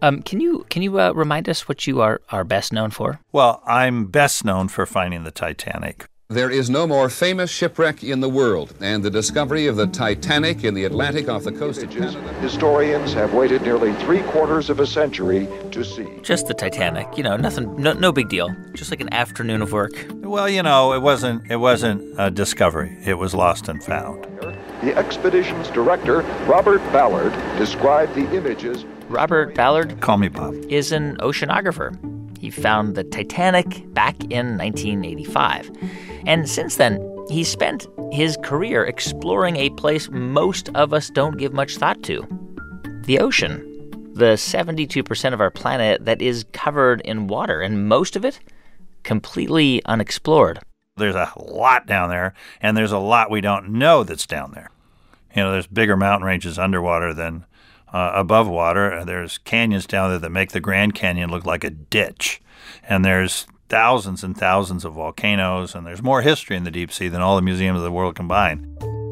Can you remind us what you are best known for? Well, I'm best known for finding the Titanic. There is no more famous shipwreck in the world, and the discovery of the Titanic in the Atlantic off the coast of Canada. Historians have waited nearly 3/4 of a century to see. Just the Titanic, nothing, no big deal. Just like an afternoon of work. Well, it wasn't a discovery. It was lost and found. The expedition's director, Robert Ballard, described the images. Robert Ballard, call me Bob, is an oceanographer. He found the Titanic back in 1985. And since then, he's spent his career exploring a place most of us don't give much thought to: the ocean. The 72% of our planet that is covered in water, and most of it completely unexplored. There's a lot down there, and there's a lot we don't know that's down there. There's bigger mountain ranges underwater than above water. There's canyons down there that make the Grand Canyon look like a ditch. And there's thousands and thousands of volcanoes, and there's more history in the deep sea than all the museums of the world combined.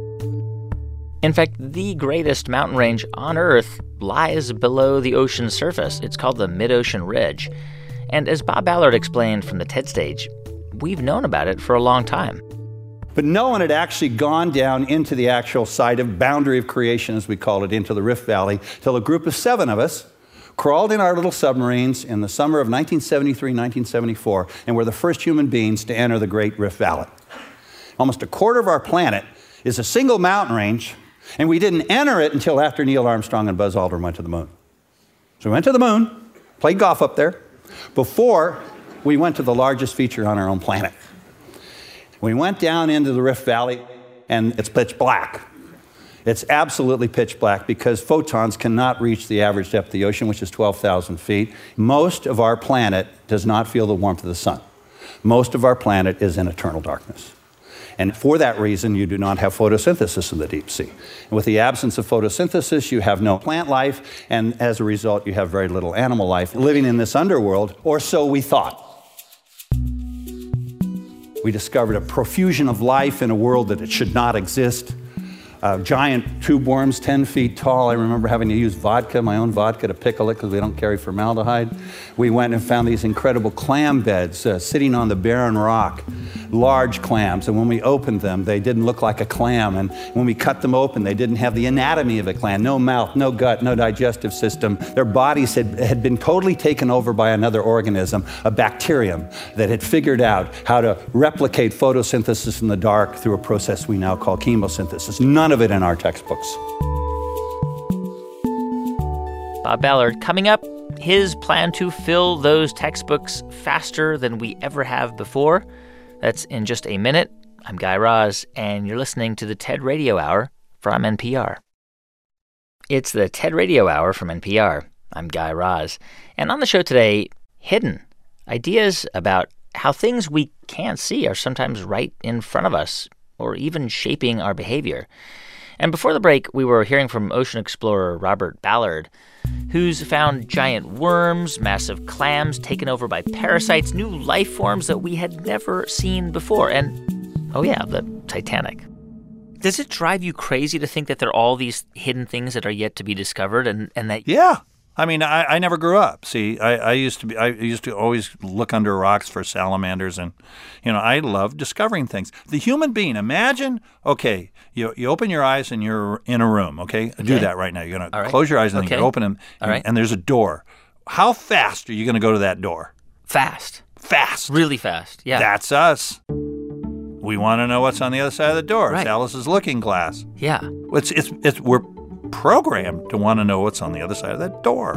In fact, the greatest mountain range on Earth lies below the ocean's surface. It's called the Mid-Ocean Ridge. And as Bob Ballard explained from the TED stage, we've known about it for a long time. But no one had actually gone down into the actual site of boundary of creation, as we call it, into the Rift Valley, till a group of 7 of us crawled in our little submarines in the summer of 1973, 1974, and were the first human beings to enter the Great Rift Valley. Almost a quarter of our planet is a single mountain range, and we didn't enter it until after Neil Armstrong and Buzz Aldrin went to the moon. So we went to the moon, played golf up there, before we went to the largest feature on our own planet. We went down into the Rift Valley, and it's pitch black. It's absolutely pitch black because photons cannot reach the average depth of the ocean, which is 12,000 feet. Most of our planet does not feel the warmth of the sun. Most of our planet is in eternal darkness. And for that reason, you do not have photosynthesis in the deep sea. And with the absence of photosynthesis, you have no plant life, and as a result, you have very little animal life living in this underworld, or so we thought. We discovered a profusion of life in a world that it should not exist. Giant tube worms 10 feet tall. I remember having to use my own vodka, to pickle it because we don't carry formaldehyde. We went and found these incredible clam beds sitting on the barren rock, large clams. And when we opened them, they didn't look like a clam. And when we cut them open, they didn't have the anatomy of a clam. No mouth, no gut, no digestive system. Their bodies had been totally taken over by another organism, a bacterium that had figured out how to replicate photosynthesis in the dark through a process we now call chemosynthesis. None of it in our textbooks. Bob Ballard, coming up, his plan to fill those textbooks faster than we ever have before. That's in just a minute. I'm Guy Raz, and you're listening to the TED Radio Hour from NPR. It's the TED Radio Hour from NPR. I'm Guy Raz. And on the show today, hidden ideas about how things we can't see are sometimes right in front of us, or even shaping our behavior. And before the break, we were hearing from ocean explorer Robert Ballard, who's found giant worms, massive clams taken over by parasites, new life forms that we had never seen before, and, oh yeah, the Titanic. Does it drive you crazy to think that there are all these hidden things that are yet to be discovered, and that... Yeah. I mean, I never grew up. See, I used to always look under rocks for salamanders, and I love discovering things. The human being, imagine, okay, you open your eyes and you're in a room, okay? Do that right now. You're going to close your eyes and then you open them, and there's a door. How fast are you going to go to that door? Fast. Fast. Really fast, yeah. That's us. We want to know what's on the other side of the door. Right. It's Alice's looking glass. Yeah. We're programmed to want to know what's on the other side of that door.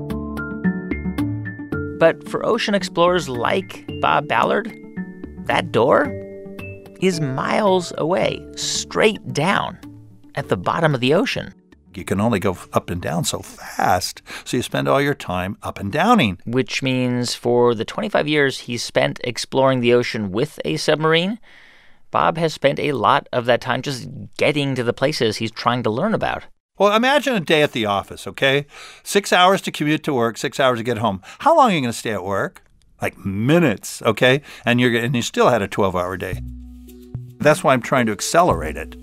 But for ocean explorers like Bob Ballard, that door is miles away, straight down at the bottom of the ocean. You can only go up and down so fast, so you spend all your time up and downing. Which means for the 25 years he's spent exploring the ocean with a submarine, Bob has spent a lot of that time just getting to the places he's trying to learn about. Well, imagine a day at the office, okay? 6 hours to commute to work, 6 hours to get home. How long are you going to stay at work? Like minutes, okay? And you still had a 12-hour day. That's why I'm trying to accelerate it.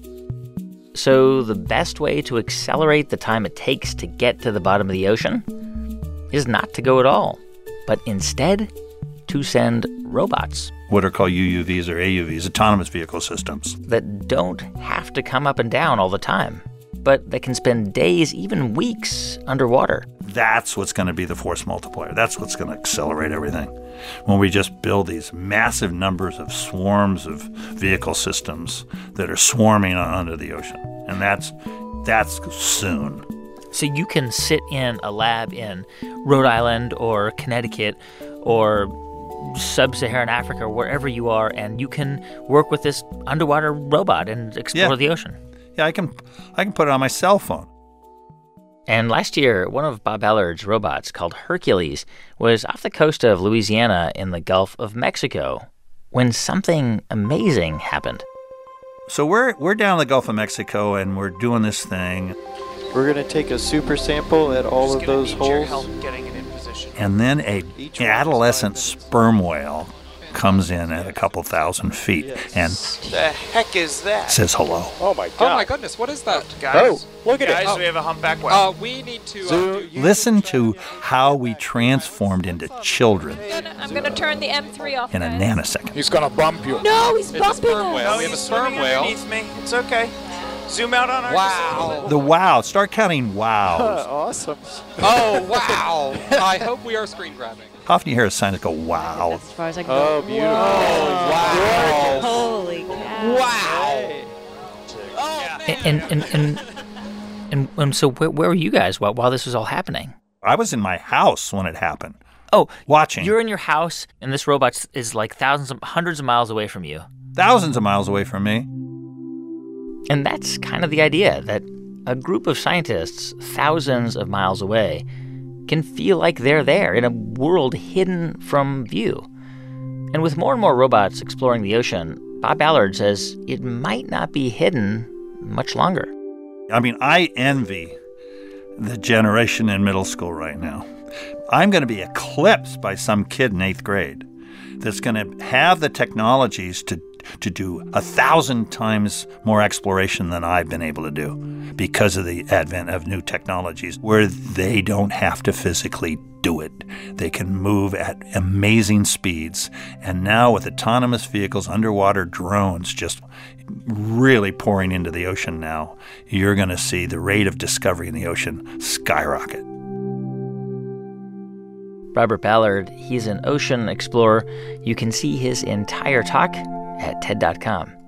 So the best way to accelerate the time it takes to get to the bottom of the ocean is not to go at all, but instead to send robots. What are called UUVs or AUVs, autonomous vehicle systems. That don't have to come up and down all the time, but that can spend days, even weeks, underwater. That's what's going to be the force multiplier. That's what's going to accelerate everything. When we just build these massive numbers of swarms of vehicle systems that are swarming under the ocean. And that's soon. So you can sit in a lab in Rhode Island or Connecticut or sub-Saharan Africa, or wherever you are, and you can work with this underwater robot and explore the ocean. Yeah, I can put it on my cell phone. And last year, one of Bob Ballard's robots, called Hercules, was off the coast of Louisiana in the Gulf of Mexico when something amazing happened. So we're down in the Gulf of Mexico, and we're doing this thing. We're going to take a super sample at all of those holes. And then an adolescent sperm whale comes in at a couple thousand feet and the heck is that? Says hello. Oh my god! Oh my goodness! What is that? Guys, look at guys, it! Guys, we have a humpback whale. We need to listen to how we transformed into children. I'm gonna turn the M3 off. In a nanosecond. He's gonna bump you. No, he's bumping us. No, we have a sperm whale underneath me. It's okay. Zoom out on our. Wow! The wow. Start counting wows. Awesome. Oh wow! I hope we are screen grabbing. How often do you hear a scientist go, wow? As far as I can Oh, go. beautiful. Oh, wow! Holy cow! Wow! And so where were you guys while this was all happening? I was in my house when it happened. Oh, watching. You're in your house, and this robot is like hundreds of miles away from you. Thousands of miles away from me. And that's kind of the idea, that a group of scientists thousands of miles away can feel like they're there in a world hidden from view. And with more and more robots exploring the ocean, Bob Ballard says it might not be hidden much longer. I mean, I envy the generation in middle school right now. I'm going to be eclipsed by some kid in 8th grade that's going to have the technologies to do 1,000 times more exploration than I've been able to do because of the advent of new technologies where they don't have to physically do it. They can move at amazing speeds. And now with autonomous vehicles, underwater drones just really pouring into the ocean now, you're going to see the rate of discovery in the ocean skyrocket. Robert Ballard, he's an ocean explorer. You can see his entire talk at TED.com.